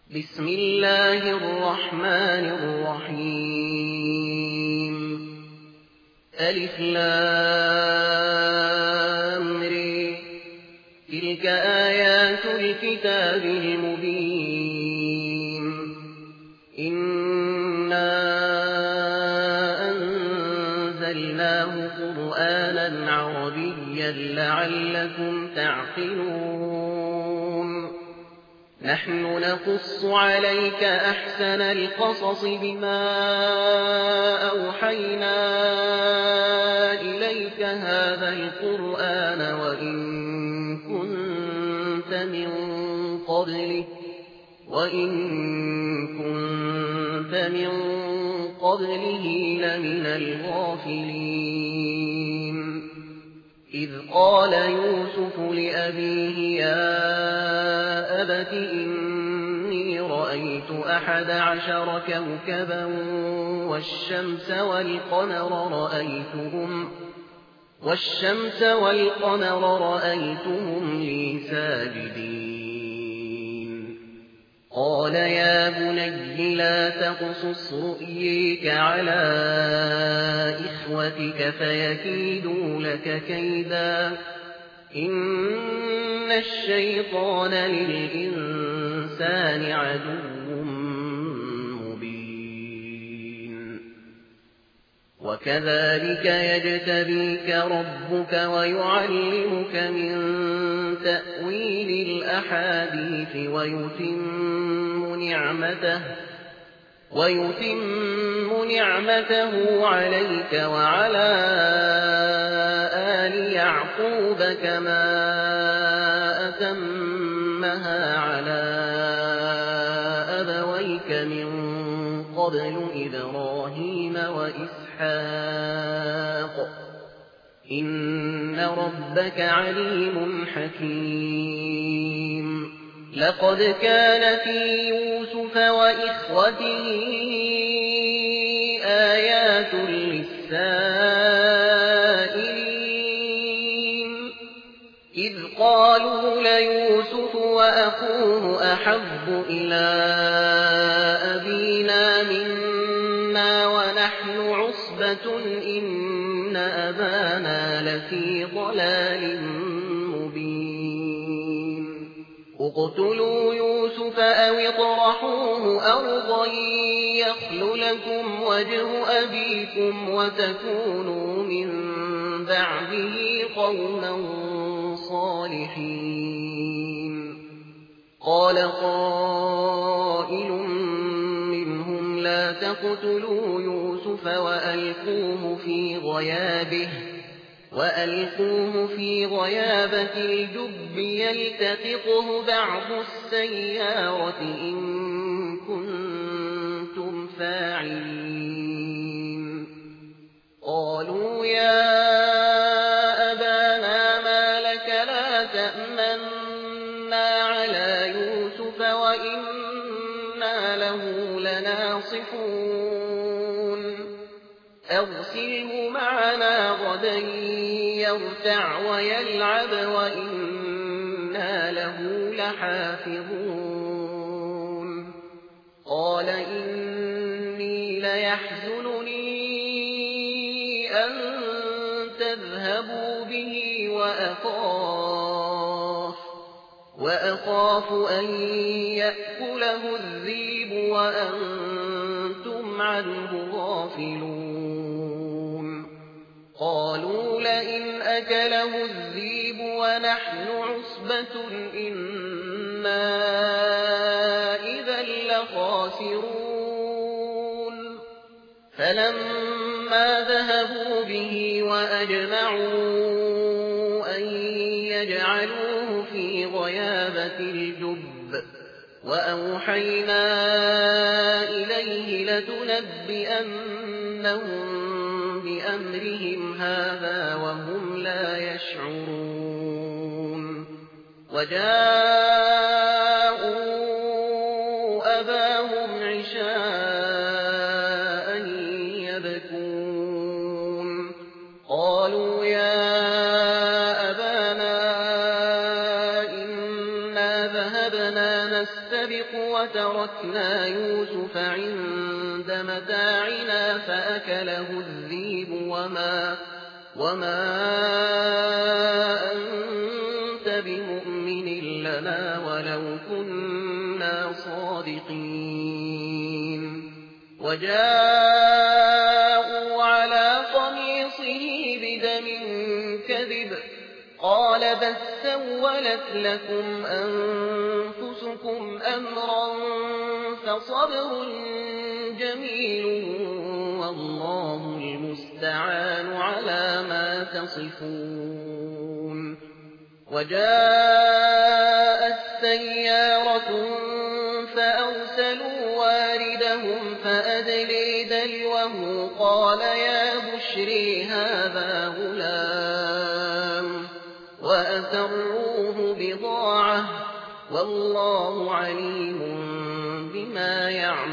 بسم الله الرحمن الرحيم ألف لام ر تلك آيات الكتاب المبين إنا أنزلناه قرآنا عربيا لعلكم تعقلون نحن نقص عليك أحسن القصص بما أوحينا إليك هذا القرآن وإن كنت من قبله لمن الغافلين إذ قال يوسف لأبيه يا أبت إني رأيت 11 كوكبا والشمس والقمر رأيتهم لي ساجدين قال يا بني لا تقصص رؤيك على إخوتك فيكيدوا لك كيدا إن الشيطان للإنسان عدو مبين وكذلك يجتبيك ربك ويعلمك من تأويل الأحاديث ويتم نعمته عليك وعلى آل يعقوب كما أتمها على أبويك من قبل إبراهيم وإسحاق إن ربك عليم حكيم لقد كان في يوسف وإخوته آيات للسائلين إذ قالوا ليوسف وأخوه أحب إلى أبينا منا ونحن عصبة إن أبانا لفي ضلال مبين اقتلوا يوسف أو اطرحوه أرضا يخل لكم وجه أبيكم وتكونوا من بعده قوما صالحين قال قائل منهم لا تقتلوا يوسف وألقوه في غيابة الجب يلتقطه بعض السيارة إن كنتم فاعلين قالوا يا أبانا ما لك لا تأمنا على يوسف وإنا له لناصحون أرسله معنا غدا يرتع ويلعب وإنا له لحافظون قال إني ليحزنني أن تذهبوا به وأخاف أن يأكله الذئب وأنتم عنه غافلون قالوا لئن أكله الذئب ونحن عصبة إنا إذا لخاسرون فلما ذهبوا به وأجمعوا أن يجعلوه في غيابة الجب وأوحينا إليه لتنبئنهم بأمرهم هذا وهم لا يشعرون وجاءوا أباهم عشاء يبكون قالوا يا أبانا إنا ذهبنا نستبق وتركنا يوسف عند متاعنا فأكله الذئب وما أنت بمؤمن لنا ولو كنا صادقين وجاءوا على قميصه بدم كذب قال بل سولت لكم أنفسكم أمرا فصبر جميل والله المستعان على ما تصفون وجاءت سيارة فأرسلوا واردهم فأدلي دلوه قال يا بشري هذا غلام وأسروه بضاعة والله عليم بما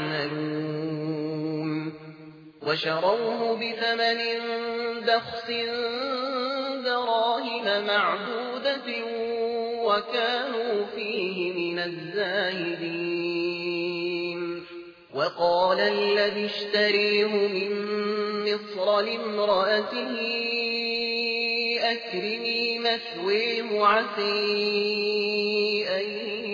يعملون وشروه بثمن بخس دراهم معدودة وكانوا فيه من الزاهدين وقال الذي اشتريه من مصر لامرأته أكرمي مثويه عسى أن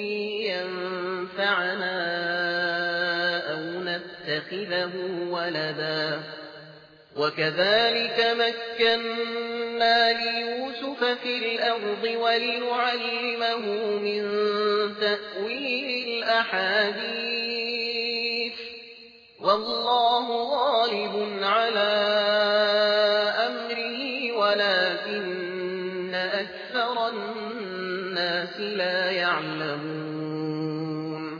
ينفعنا أو نتخذه ولدا وكذلك مكنا ليوسف في الأرض ولنعلمه من تأويل الأحاديث والله غالب على أمره ولكن أكثر الناس لا يعلمون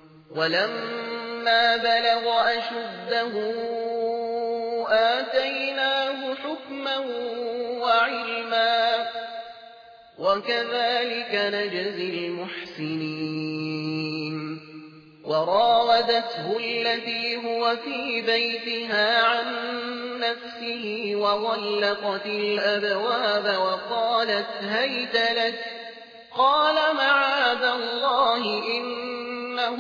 ولما بلغ أشده آتيناه حكما وعلما وكذلك نجزي المحسنين وراودته التي هو في بيتها عن نفسه وغلقت الأبواب وقالت هيت لك قال معاذ الله إنه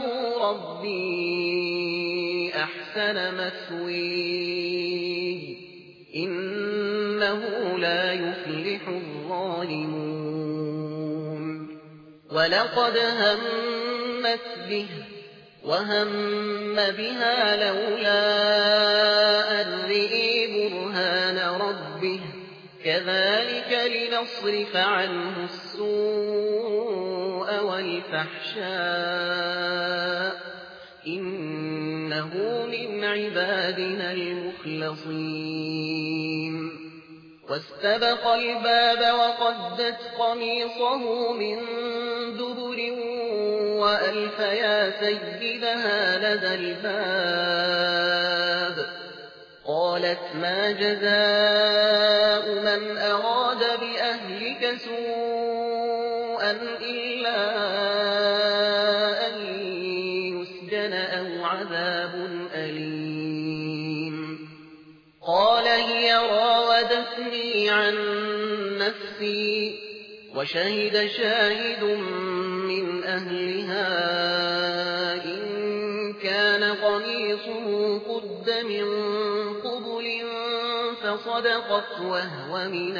ربي أحسن مثوي إنه لا يفلح الظالمون ولقد همت به وهم بها لولا أن رئي برهان ربه كذلك لنصرف عنه السوء والفحشاء إنه من عبادنا المخلصين واستبق الباب وقدت قميصه من دبر وألف يا سيدها لدى الباب قالت ما جزاء من أراد بأهلك سوءا إلا أن يسجن أو عذاب أليم قال هي راودتني عن نفسي وشهد شاهد من أهلها إن كان قميصه قد من قبل فصدقت وهو من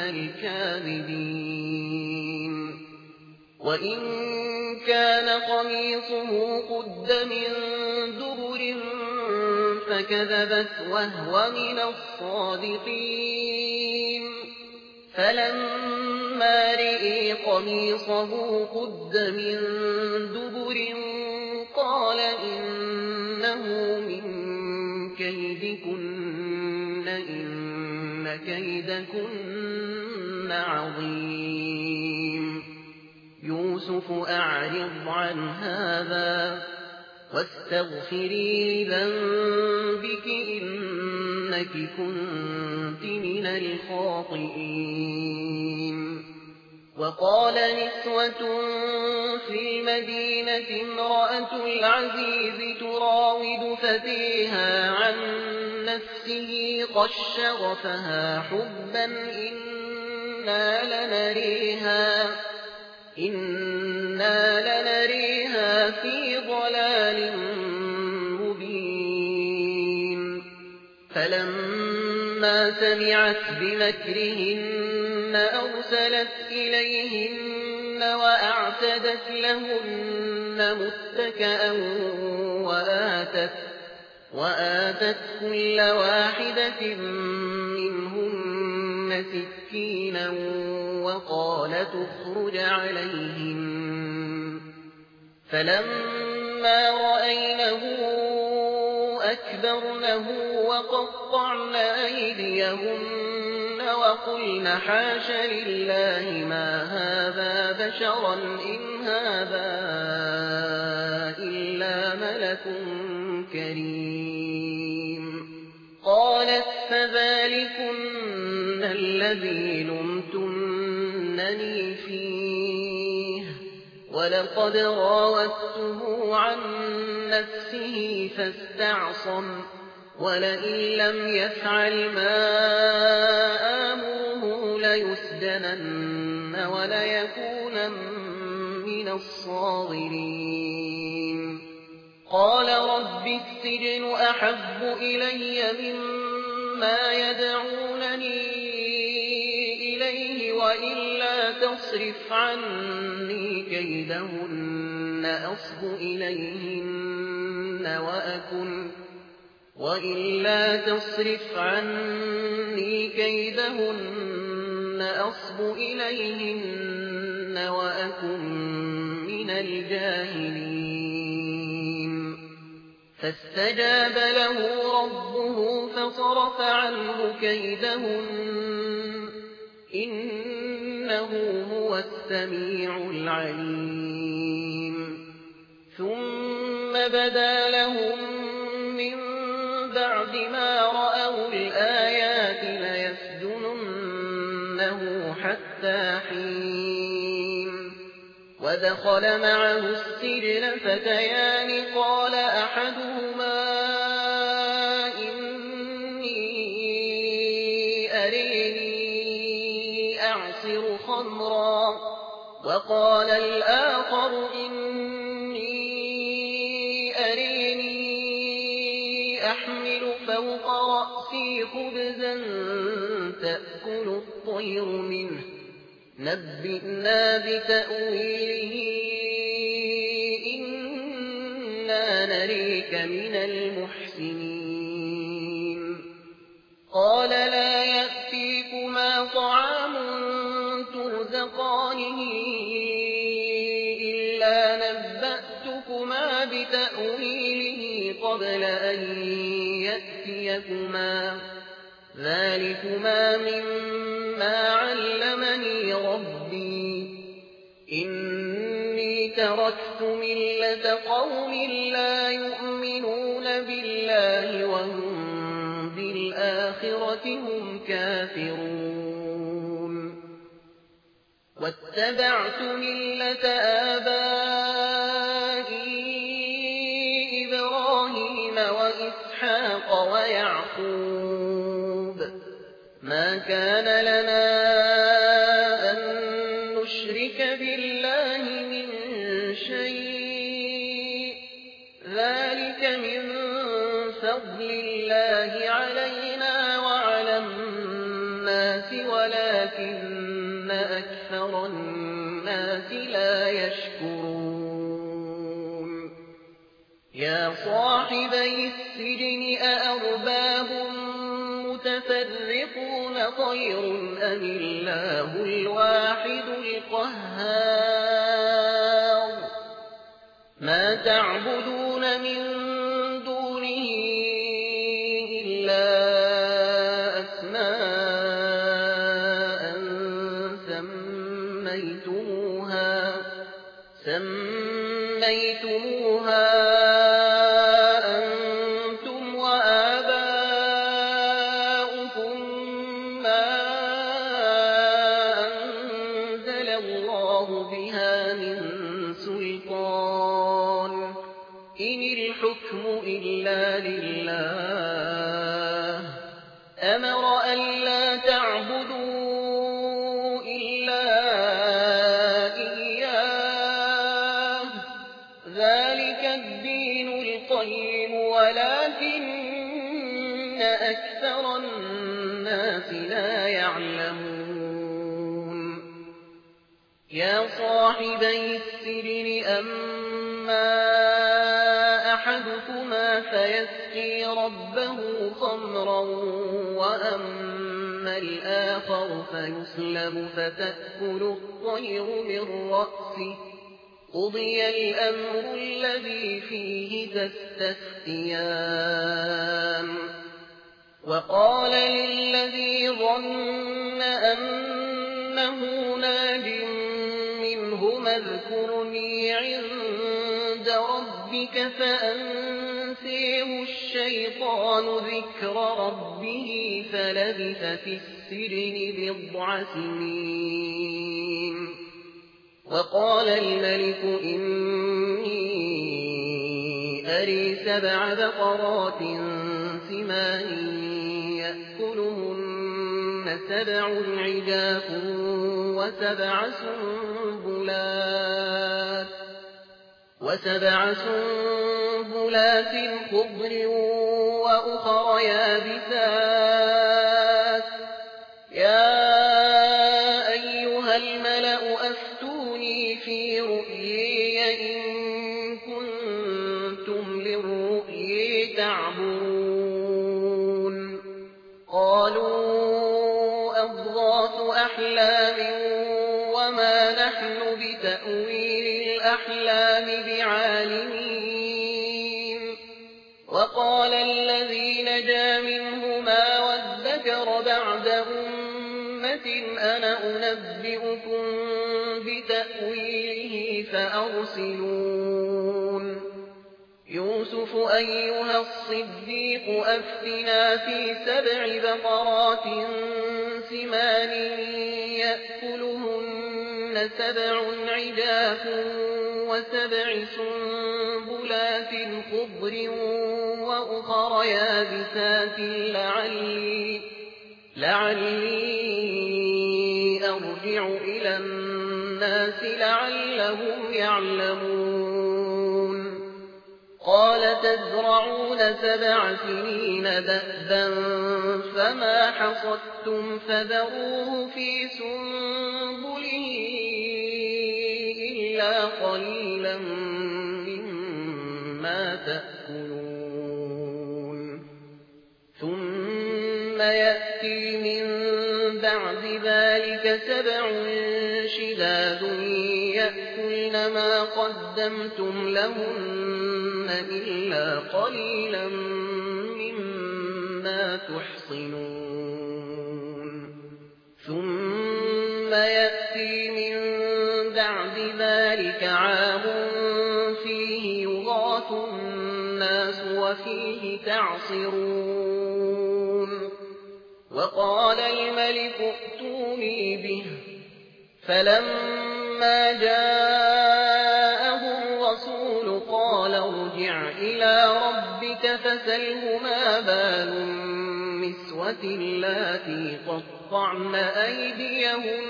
الكاذبين وإن كان قميصه قد من دبر فكذبت وهو من الصادقين فلما رئي قميصه قد من دبر قال إنه من كيدكن إن كيدكن عظيم يوسف أعرض عن هذا واستغفري لذنبك إنك كنت من الخاطئين وقال نسوة في المدينة امرأة العزيز تراود فتيها عن نفسه قد شغفها حبا إنا إنا لنريها في ضلال مبين فلما سمعت بمكرهن أرسلت إليهن وأعتدت لهن متكئا وآتت كل واحدة منهن سكينا وقالت اخرج عليهن فلما رأينه أكبرنه وقطعن أيديهن وقلن حاش لله ما هذا بشرا إن هذا إلا ملك كريم قالت فذلكن الذي لمتنني فيه ولقد راودته عن نفسه فاستعصم ولئن لم يفعل ما آمره ليسجنن وليكونن من الصاغرين قال رب السجن أحب إلي مما يدعونني إليه وإلا تصرف عني كيدهن أصب إليهن وأكن من الجاهلين فاستجاب له ربه فصرف عنه كيدهن إنه هو السميع العليم ثم بدا لهم من بعد ما رأوا الآيات ليسجننه حتى حين ودخل معه السجن فتيان قال أحدهما إني أريني أعصر خمرا وقال الآخر إني أريني أحمل فوق رأسي خبزا تأكل الطير منه نبئنا بتأويله إنا نريك من المحسنين قال لا يأتيكما طعام ترزقانه إلا نبأتكما بتأويله قبل أن يأتيكما ذلكما مما علمني ربي إني تركت ملة قوم لا يؤمنون بالله وهم بالآخرة هم كافرون واتبعت ملة آبائي إبراهيم وإسحاق ويعقوب ما كان لنا أن نشرك بالله من شيء ذلك من فضل الله علينا وعلى الناس ولكن أكثر الناس لا يشكرون يا صاحبي السجن أأرباب متفرقون خير أم الله الواحد القهار ما تعبدون من دونه إلا أسماء سميتموها أنتم وآباؤكم ما أنزل الله بها من سلطان إن الحكم إلا لله أمر ألا تعبدوا إلا إياه القيم ولكن أكثر الناس لا يعلمون يا صاحبي السجن أما أحدكما فيسقي ربه خمرا وأما الآخر فيصلب فتأكل الطير من رأسه قضي الأمر الذي فيه تستفتيان وقال للذي ظن أنه ناج منهما اذكرني عند ربك فأنسيه الشيطان ذكر ربه فلبث في السجن بضع سنين وقال الملك إني أري 7 بقرات سمان يأكلهن 7 عجاف وسبع سنبلات خضر وأخر يابسات يا أيها الملأ أفتوني في رؤيي إن كنتم للرؤيا تعبرون قالوا أضغاث أحلام وما نحن بتأويل الأحلام بعالمين وقال الذي نجا منهما وادكر بعد أمة أنا أنبئكم بتأويله فأرسلون يوسف أيها الصديق أفتنا في 7 بقرات سمان يأكلهن 7 عجاف و7 سنبلات خضر وأخر يابسات لعلي أرجع إلى الناس لعلهم يعلمون قال تزرعون 7 سنين دأبا فما حصدتم فذروه في سنبله إلا قليلا مما تأكلون ثم يأتي من بعد ذلك 7 شداد يأكلن ما قدمتم لهن إلا قليلا مما تحصنون ثم يأتي من بعد ذلك عام فيه يغاث الناس وفيه تعصرون وقال الملك ائتوني به فلما جاءه الرسول قال ارجع إلى ربك فسله ما بال النسوة اللاتي قطعن أيديهن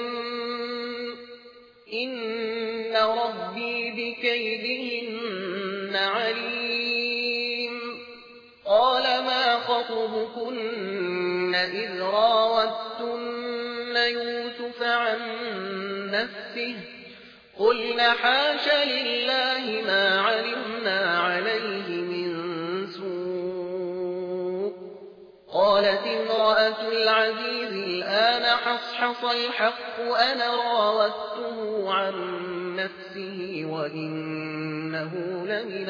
إن ربي بكيدهن عليم قال ما خطبكن إذ راوتن يوسف عن نفسه قلنا حاش لله ما علمنا عليه من سوء قالت امرأة العزيز الآن حصحص الحق أنا راودته عن نفسه وإنه لمن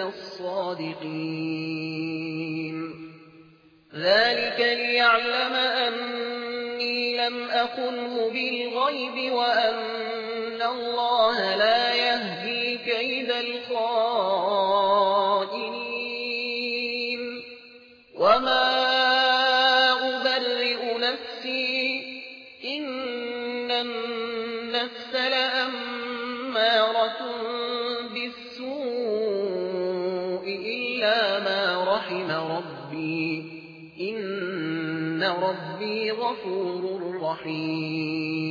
الصادقين ذلك ليعلم أني لم أخنه بالغيب وأن الله لا يهدي كيد الخائنين وما أبرئ نفسي إن النفس لأمارة بالسوء إلا ما رحم ربي إن ربي غفور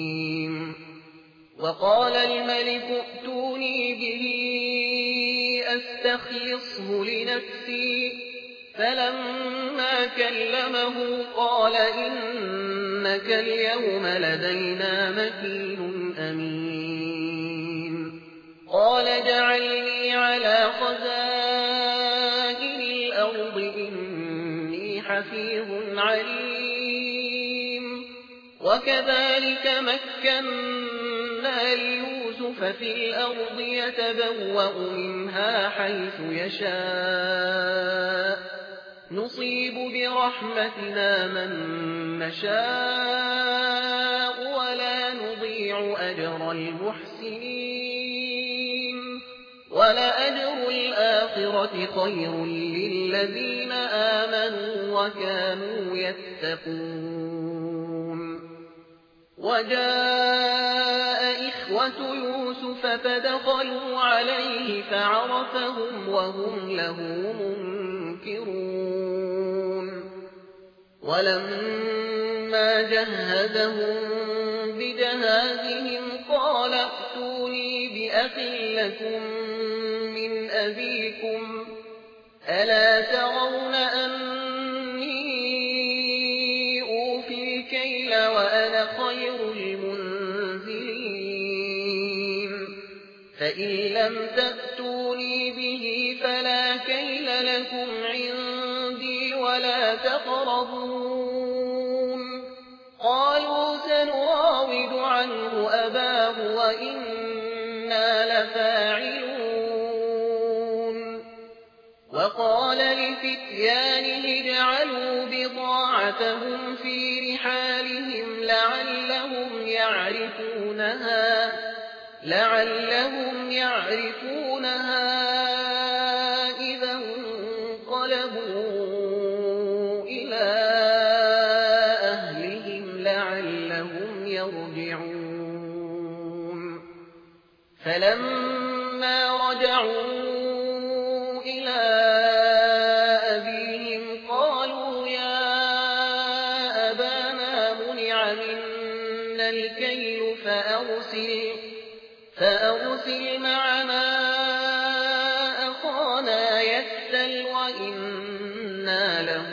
رحيم وقال الملك ائتوني به أستخلصه لنفسي فلما كلمه قال إنك اليوم لدينا مكين أمين قال اجعلني على خزائن الأرض إني حفيظ عليم وكذلك مكنا ليوسف في الأرض يتبوأ منها حيث يشاء نصيب برحمتنا من نشاء ولا نضيع أجر المحسنين ولأجر الآخرة خير للذين آمنوا وكانوا يتقون وجاء إخوة يوسف فدخلوا عليه فعرفهم وهم له منكرون ولما جهزهم بجهازهم قال ائتوني بأخ لكم من أبيكم ألا ترون أني أوفي الكيل وأنا خير المنزلين فإن لم تأتوني به فلا كيل لكم عندي ولا تقربون قالوا سنراود عنه أباه وإنا لفاعلون وقال لفتيانه اجعلوا بضاعتهم في رحالهم لعلهم يعرفونها إذا انقلبوا إلى أهلهم لعلهم يرجعون فلما رجعوا إلى أبيهم قالوا يا أبانا منع منا الكيل فأرسل معنا أخانا يكتل وإنا له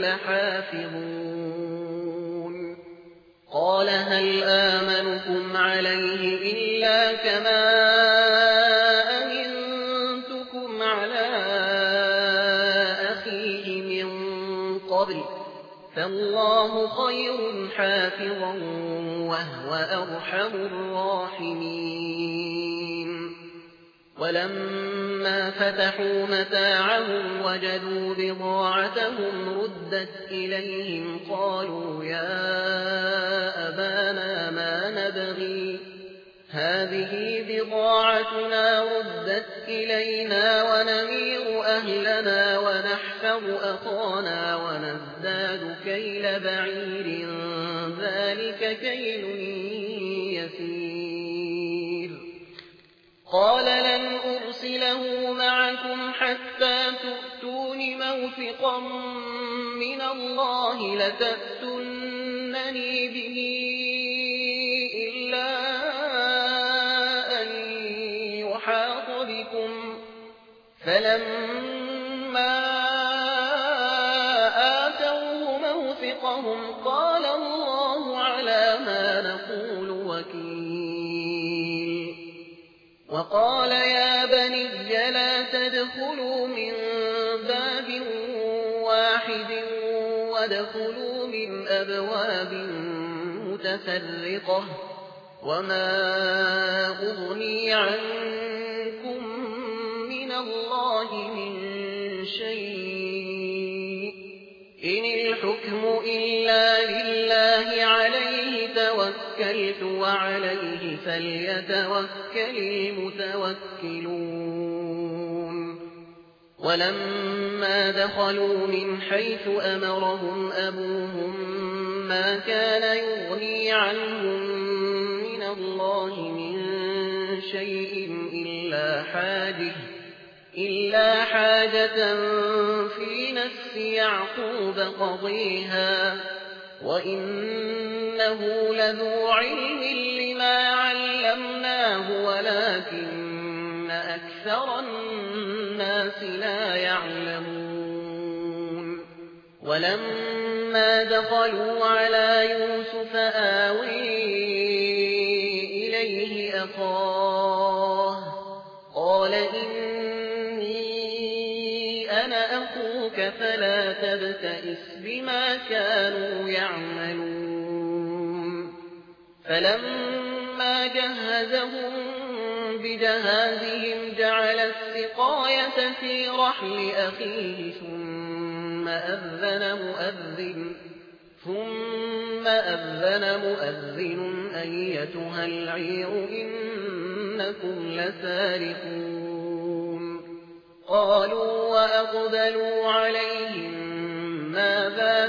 لحافظون قال هل آمنكم عليه إلا كما أمنتكم على أخيه من قبل فالله خير حافظا وهو أرحم الراحمين ولما فتحوا متاعهم وجدوا بضاعتهم ردت إليهم قالوا يا أبانا ما نبغي هذه بضاعتنا ردت إلينا ونمير أهلنا ونحفظ أخانا ونزداد كيل بعير ذلك كيل يسير قال لن أرسله معكم حتى تؤتون موثقا من الله لتأتونني به إلا أن يحاط بكم فلما آتوه موثقهم قال الله على ما نقول وكيل وقال يا بني لا تدخلوا من باب واحد وادخلوا من أبواب متفرقة وما أغني عنكم من الله من شيء إن الحكم إلا لله عليه توكلت وعليه فليتوكل المتوكلون ولما دخلوا من حيث أمرهم أبوهم ما كان يغني عنهم من الله من شيء إلا حاجة في نفس يعقوب قضيها وإنه لذو علم لما علمناه ولكن أكثر أكثر الناس لا يعلمون ولما دخلوا على يوسف آوي إليه أخاه قال إني أنا أخوك فلا تبتئس بما كانوا يعملون فلما جهزهم بجهازهم جعل السقاية في رحل أخيه ثم أذن مؤذن أيتها العير إنكم لسارقون قالوا وأقبلوا عليهم ماذا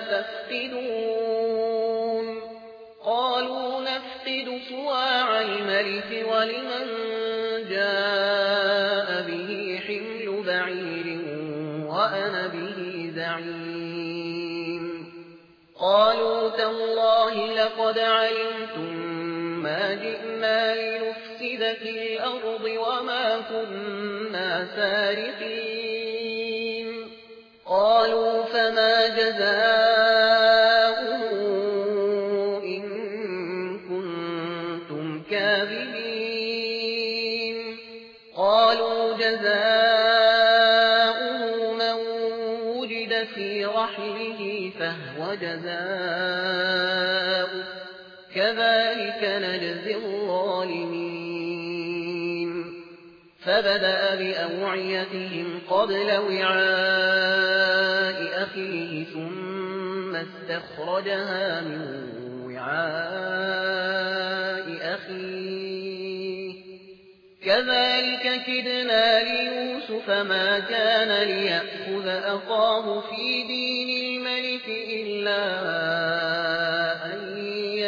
تفقدون قالوا نفقد صواع الملك ولمن جاء به حمل بعير وأنا به زعيم قالوا تالله لقد علمتم ما جئنا لنفسد في الأرض وما كنا سارقين قالوا فما جزاؤه إن كنتم كاذبين قالوا جزاؤه من وجد في رحله فهو جزاؤه كذلك نجزي الظالمين فبدأ بأوعيتهم قبل وعاء أخيه ثم استخرجها من وعاء أخيه كذلك كدنا ليوسف ما كان ليأخذ أخاه في دين الملك إلا أن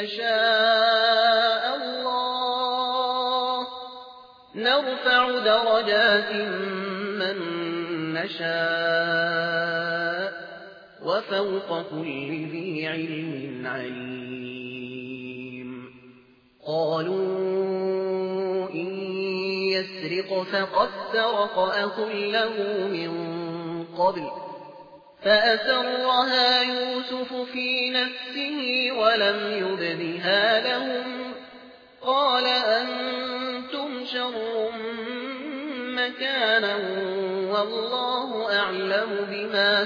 يشاء الله نرفع درجات من نشاء وفوق كل ذي علم عليم قالوا إن يسرق فقد سرق أخ له من قبل فأسرها يوسف في نفسه ولم يبدها لهم قال أنتم شر مكانا والله أعلم بما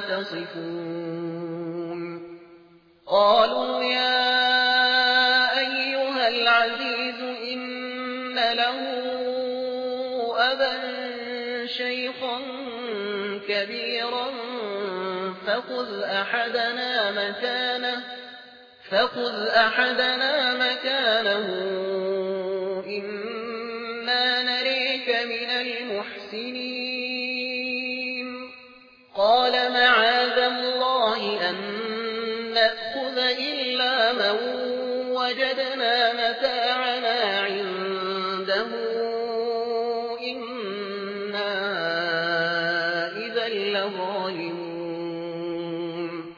تصفون قالوا يا أيها العزيز إن له أبا شيخا كبيرا فخذ أحدنا مكانه إنا نريك من المحسنين قال معاذ الله أن نأخذ إلا من وجدنا متاعنا عنده إنا إذا لظالمون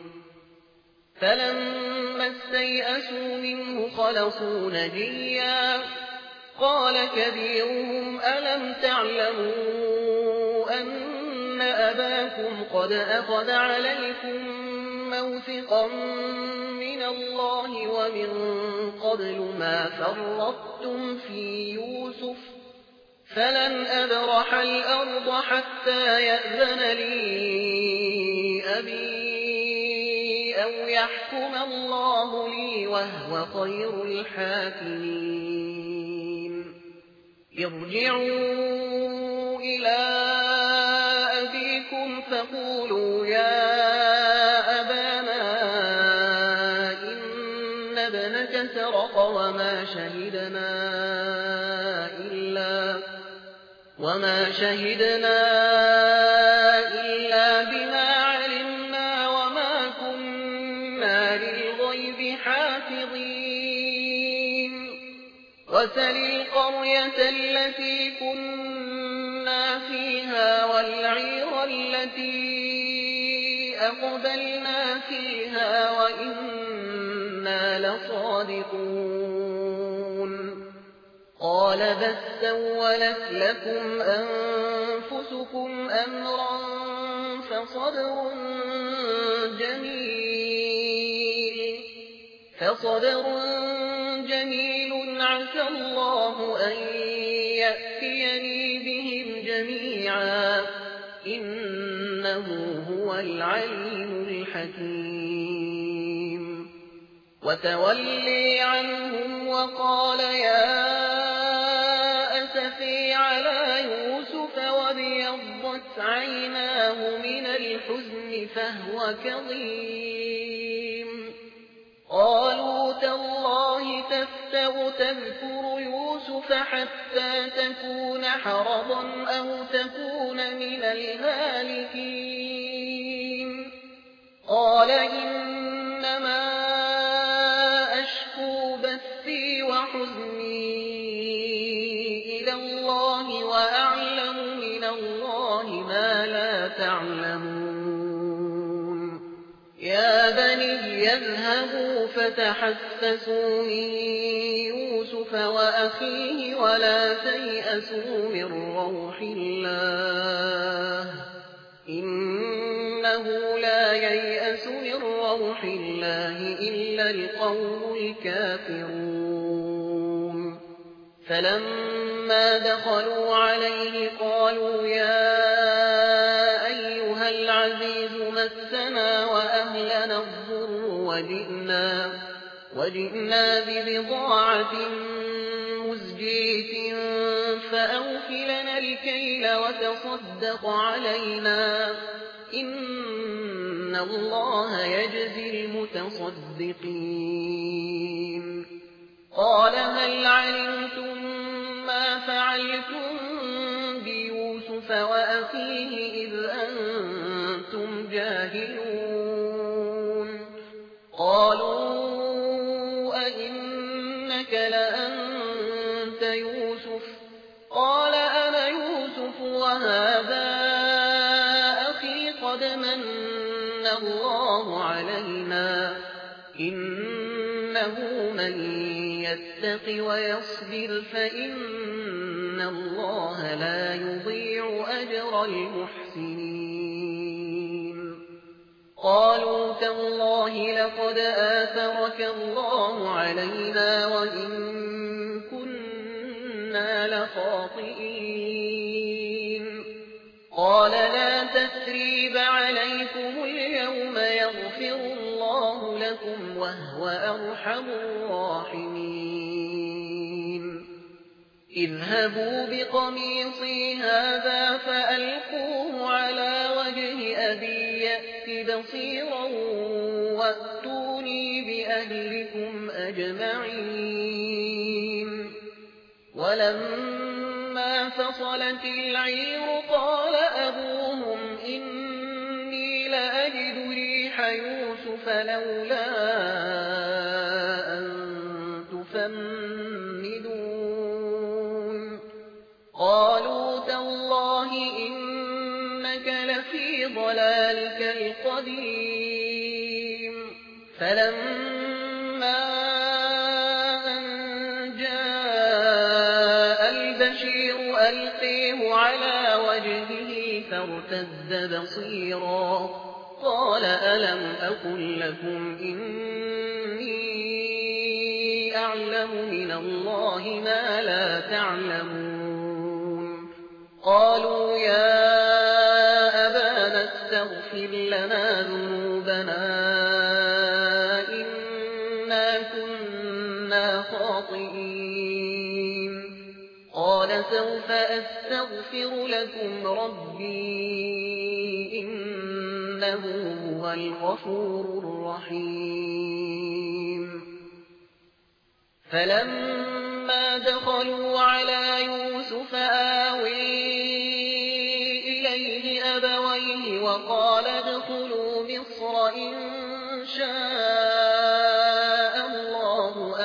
فلما استيئسوا منه خلصوا نجيا قال كبيرهم ألم تعلموا أن أباكم قد أخذ عليكم موثقا من الله ومن قبل ما فرطتم في يوسف فلن أبرح الأرض حتى يأذن لي أبي أو يحكم الله لي وهو خير الحاكمين ارجعوا إلى أبيكم فقولوا يا أبانا إن ابنك سرق وما شهدنا إلا بما علمنا وما كنا للغيب حافظين وسل القرية التي كنا فيها والعير التي أقبلنا فيها وإنا لصادقون قال بل سولت لكم أنفسكم أمرا فصبر جميل عسى الله أن يأتيني بهم جميعا إنه هو العليم الحكيم. وتولي عنهم وقال يا أسفي على يوسف وابيضت عيناه من الحزن فهو كظيم. قالوا تالله تفتأ تذكر يوسف حتى تكون حرضا أو تكون من الهالكين. قال إنما أشكو بثي وحزني إلى الله وأعلم من الله ما لا تعلمون. يا بني يذهبوا فتحسسوا من يوسف وأخيه ولا تيأسوا من روح الله إنه لا ييأس من روح الله إلا القوم الكافرون. فلما دخلوا عليه قالوا يا أيها العزيز مسنا وأهلنا الضر وجئنا ببضاعة مزجاة فأوف لنا الكيل وتصدق علينا إن الله يجزي المتصدقين. قال هل علمتم ما فعلتم بيوسف وأخيه إذ أنتم جاهلون؟ قالوا أئنك لأنت يوسف؟ قال أنا يوسف وهذا أخي قد من الله علينا إنه من يتق ويصبر فإن الله لا يضيع أجر المحسنين. قالوا تالله لقد آثرك الله علينا وإن كنا لخاطئين. قال لا تثريب عليكم اليوم يغفر الله لكم وهو أرحم الراحمين. اذهبوا بقميصي هذا فألقوه على وجه أبي يأت بصيرا وأتوني بأهلكم أجمعين. ولما فصلت العير قال أبوهم إني لأجد ريح يوسف لولا أن تفندون. قالوا تالله إنك لفي ضلالك القديم. فلما أن جاء البشير ألقيه على وجهه فارتد بصيرا قال ألم أقل لكم إني أعلم من الله ما لا تعلمون. قالوا يا أبانا استغفر لنا ذنوبنا إنا كنا خاطئين. قال سوف أستغفر لكم ربي إنه هو الغفور الرحيم. فلما دخلوا على يوسف آوي إليه أبويه وقال ادخلوا مصر إن شاء الله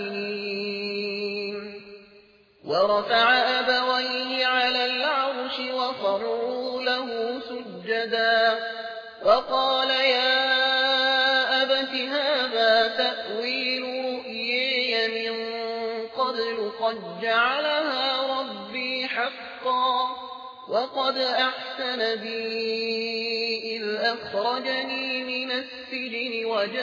آمنين. ورفع أبويه على العرش وخروا له سجدا وقال يا أبت هذا تأويل رؤياي من قبل قد جعلها ربي حقا وقد أحسن بي إذ أخرجني من السجن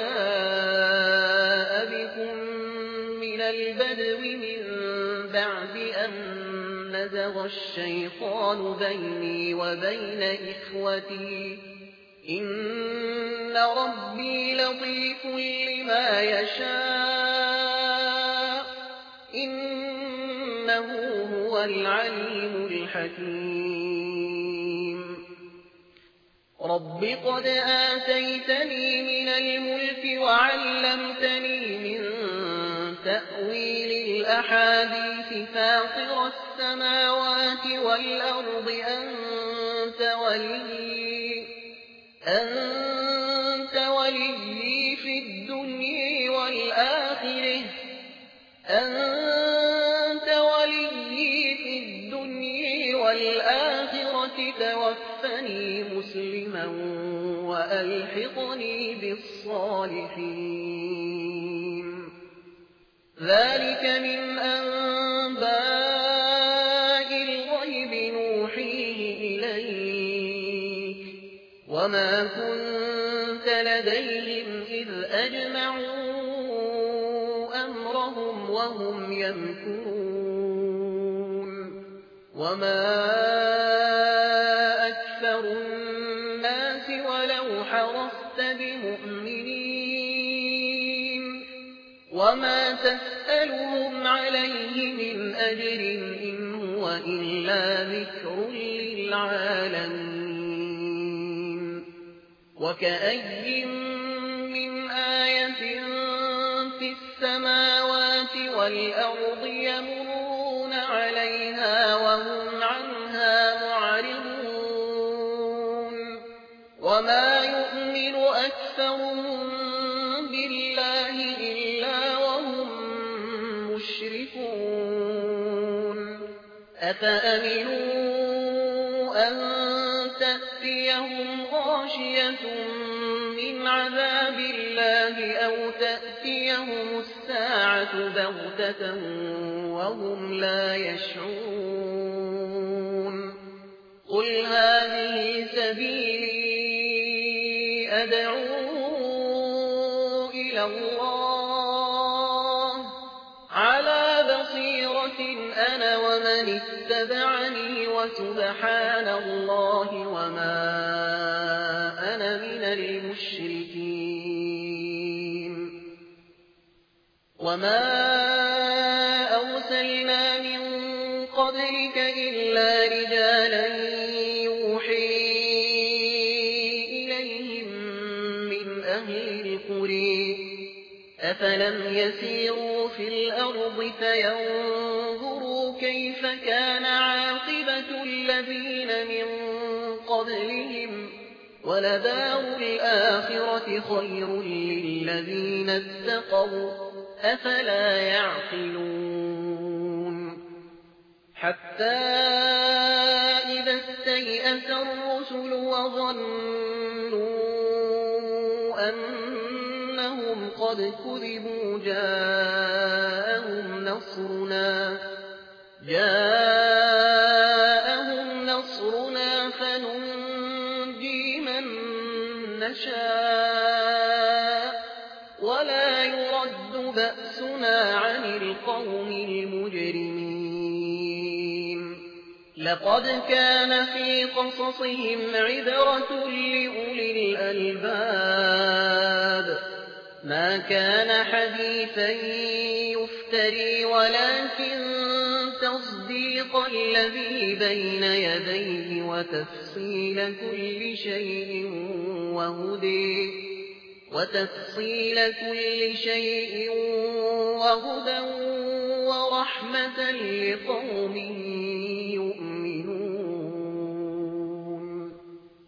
وجاء بكم من البدو من بعد أن نزغ الشيطان بيني وبين إخوتي إن ربي لطيف لما يشاء إنه هو العليم الحكيم رب قد آتيتني من الملك وعلمتني من تأويل الأحاديث فاطر السماوات والأرض أنت ولي في الدنيا والآخرة توفني مسلما وألحقني بالصالحين ذلك من أنباء الغيب نوحيه إليك وما كنت لديهم إذ أجمعوا أمرهم وهم يمكرون وما أكثر الناس ولو حرصت بمؤمنين وما تسألهم عليه من أجر إن هو إلا ذكر للعالمين وكأي من آية في السماوات والأرض يمرون عليها وهم عنها معرضون وما يؤمن أكثرهم بالله إلا وهم مشركون أفأمنوا أن تأتيهم غاشية من عذاب الله أو تأتيهم الساعة بغتة وهم لا يشعرون قل هذه سبيلي أدعو إلى الله على بصيرة أنا ومن اتبعني وسبحان الله وما أنا من المشركين وما أرسلنا من قبلك إلا رجالا يوحي إليهم من أهل القرى أفلم يسيروا في الأرض فينظروا كيف كان عاقبة الذين من قبلهم ولدار الآخرة خير للذين اتقوا أفلا يعقلون حتى إذا استيأس الرسل وظنوا أنهم قد كذبوا جاءهم نصرنا فننجي من نشاء ولا يرد بأسنا عن القوم المجرمين لقد كان في قصصهم عبرة لأولي الألباب ما كان حديثا يفتري ولكن تصديق الذي بين يديه وتفصيل كل شيء وهدى ورحمة لقوم يؤمنون